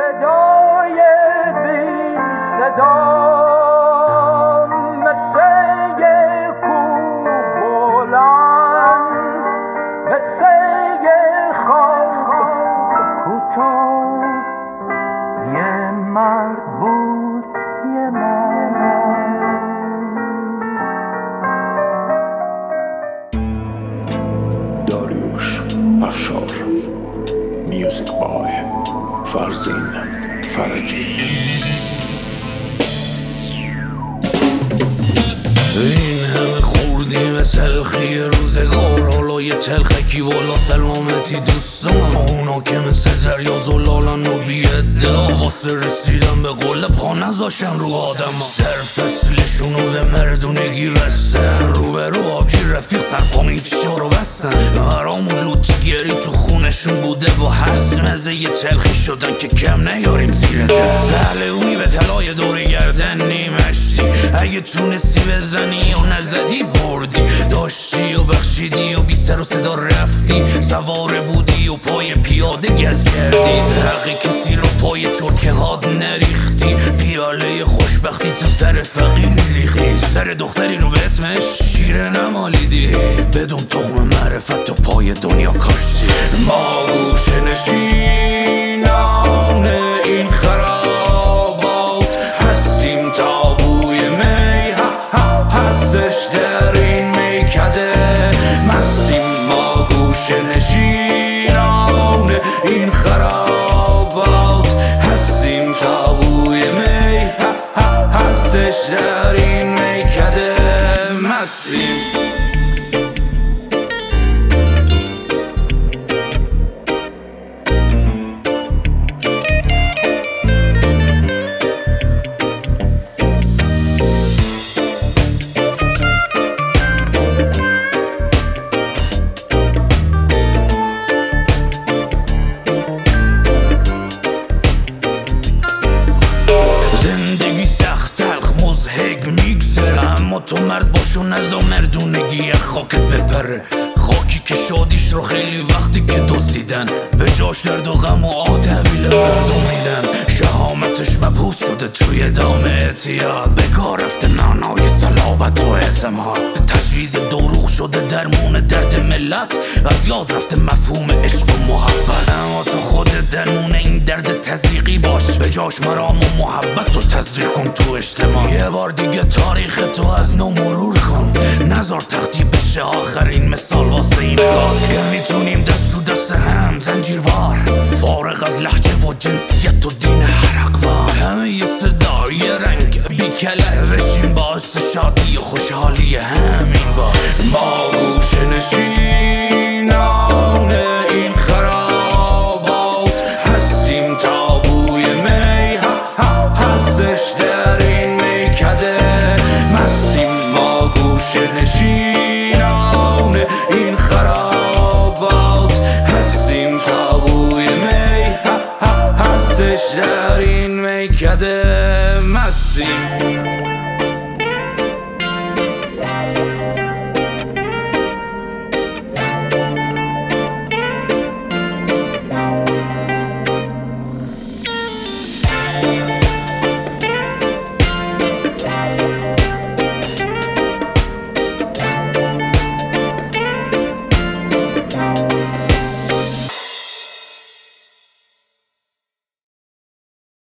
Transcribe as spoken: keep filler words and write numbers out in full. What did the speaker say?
صدای بی صدا مثل یه کوه بلند، مثل یه خواب کوتاه. یه مرد بود، یه مرد. داریوش افشار، میوزیک بای فرزین فرجی. این همه خوردی به تلخی روزگار، حالا یه تلخکی والا سلامتی دوستان. اونا که مثل دریا زلالن و بی‌ادعا، واسه رسیدن به قله پا نذاشن رو آدم ها. سر فصلشونو به مردونگی رسن، رو به رو آبجی رفیق سرپامین چشا رو بستن. حرام و لوچگری تو خونشون بوده و هست، مزه یه تلخی شدن که کم نیاریم زیر در. پهلومی به طلای دور گردن نیمشتی، اگه تونستی بزنی و نزدی بردی، داشتی و بخشیدی و بی سر و صدا رفتی، سوار بودی و پای پیاده گز کردی. حق کسی رو پای چرت که هاد نریختی، پیاله خوشبختی تو سر فقیری ریخی. سر دختری رو به اسمش شیره نمالیدی، بدون تخم معرفت تو پای دنیا کاشتی. ما گوشه نشینان این خرابات هستیم، تابوی می هستش در این میکده مستیم. ما گوشه نشینان این خرابات هستیم، تابوی می هستش در این میکده مستیم. تو مرد باشو نزا مردونگی خاکت بپره، خاکی که شادیش رو خیلی وقتی که دزدیدن، به جاش درد و غم و آه تحویل مردم میدن. شهامتش مبهوس شده توی دام اعتیاد، بگاه رفته معنای صلابت و اعتماد. تجویز دروغ شده درمون درد ملت، از یاد رفته مفهوم عشق و محبت. اما تو خودت درمون این درد تزریقی باش، به جاش مرام و محبت رو تزریق کن تو اجتماع. یه بار دیگه تاریخ تو از نو مرور کن، نذار تختی بشه آخرین مثال واسه این خاک. میتونیم دست و دست هم زنجیروار، فارغ از لهجه و جنسیت و دین هر اقوام. همه یه صدا یه رنگ بی کله بشیم، باعث شادی و خوشحالی همین با. ما گوشه نشینان این خرابات هستیم، تابوی می هستش در این میکده مستیم. ما گوشه نشینان این خرابات هستیم، تابوی می هستش در این میکده مستیم.